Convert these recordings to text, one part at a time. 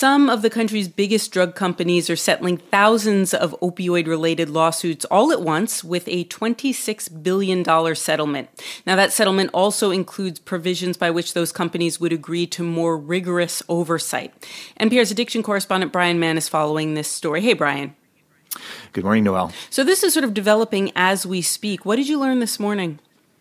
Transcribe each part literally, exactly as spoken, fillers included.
some of the country's biggest drug companies are settling thousands of opioid-related lawsuits all at once with a twenty-six billion dollars settlement. Now, that settlement also includes provisions by which those companies would agree to more rigorous oversight. N P R's addiction correspondent Brian Mann is following this story. Hey, Brian. Good morning, Noelle. So this is sort of developing as we speak. What did you learn this morning?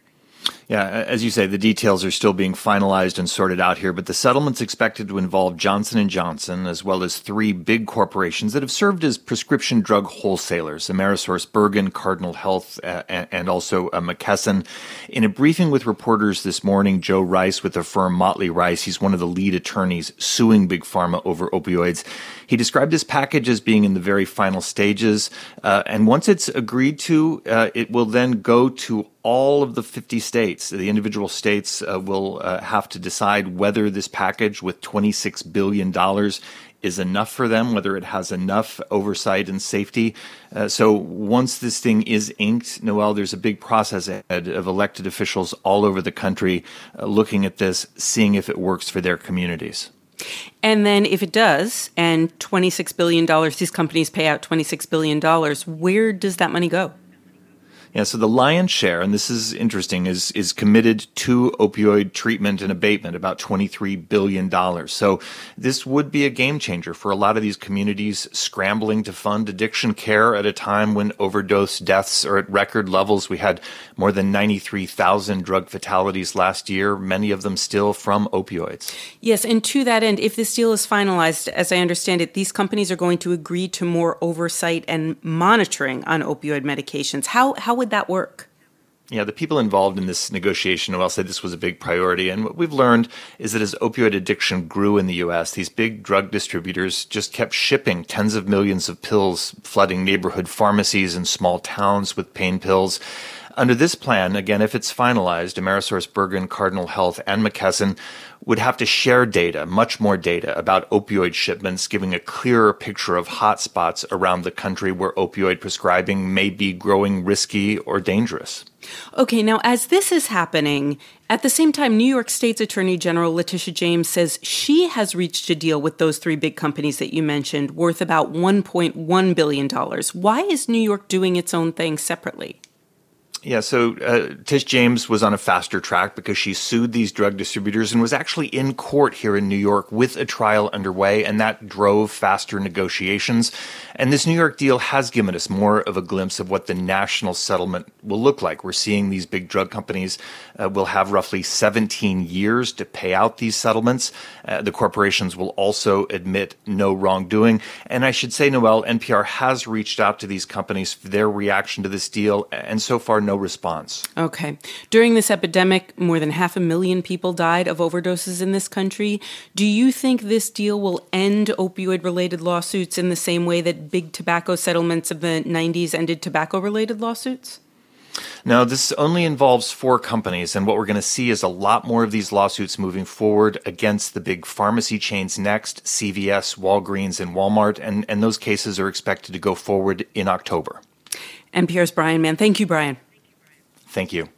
Yeah, as you say, the details are still being finalized and sorted out here, but the settlement's expected to involve Johnson and Johnson, as well as three big corporations that have served as prescription drug wholesalers, AmerisourceBergen, Cardinal Health, uh, and also uh, McKesson. In a briefing with reporters this morning, Joe Rice with the firm Motley Rice, he's one of the lead attorneys suing Big Pharma over opioids. He described this package as being in the very final stages, uh, and once it's agreed to, uh, it will then go to all of the fifty states. The individual states uh, will uh, have to decide whether this package with twenty-six billion dollars is enough for them, whether it has enough oversight and safety. Uh, so once this thing is inked, Noelle, there's a big process ahead of elected officials all over the country uh, looking at this, seeing if it works for their communities. And then if it does, and twenty-six billion dollars, these companies pay out twenty-six billion dollars, where does that money go? Yeah, so the lion's share, and this is interesting, is is committed to opioid treatment and abatement, about twenty-three billion dollars. So this would be a game changer for a lot of these communities scrambling to fund addiction care at a time when overdose deaths are at record levels. We had more than ninety-three thousand drug fatalities last year, many of them still from opioids. Yes, and to that end, if this deal is finalized, as I understand it, these companies are going to agree to more oversight and monitoring on opioid medications. How how would that work? Yeah, the people involved in this negotiation, well, said this was a big priority. And what we've learned is that as opioid addiction grew in the U S, these big drug distributors just kept shipping tens of millions of pills, flooding neighborhood pharmacies and small towns with pain pills. Under this plan, again, if it's finalized, AmerisourceBergen, Cardinal Health, and McKesson would have to share data, much more data, about opioid shipments, giving a clearer picture of hotspots around the country where opioid prescribing may be growing risky or dangerous. Okay, now as this is happening, at the same time, New York State's Attorney General Letitia James says she has reached a deal with those three big companies that you mentioned worth about one point one billion dollars. Why is New York doing its own thing separately? Yeah, so uh, Tish James was on a faster track because she sued these drug distributors and was actually in court here in New York with a trial underway, and that drove faster negotiations. And this New York deal has given us more of a glimpse of what the national settlement will look like. We're seeing these big drug companies uh, will have roughly seventeen years to pay out these settlements. Uh, the corporations will also admit no wrongdoing. And I should say, Noelle, N P R has reached out to these companies for their reaction to this deal, and so far, no response. Okay. During this epidemic, more than half a million people died of overdoses in this country. Do you think this deal will end opioid-related lawsuits in the same way that big tobacco settlements of the nineties ended tobacco-related lawsuits? No, this only involves four companies, and what we're going to see is a lot more of these lawsuits moving forward against the big pharmacy chains next, C V S, Walgreens, and Walmart, and, and those cases are expected to go forward in October. N P R's Brian Mann. Thank you, Brian. Thank you.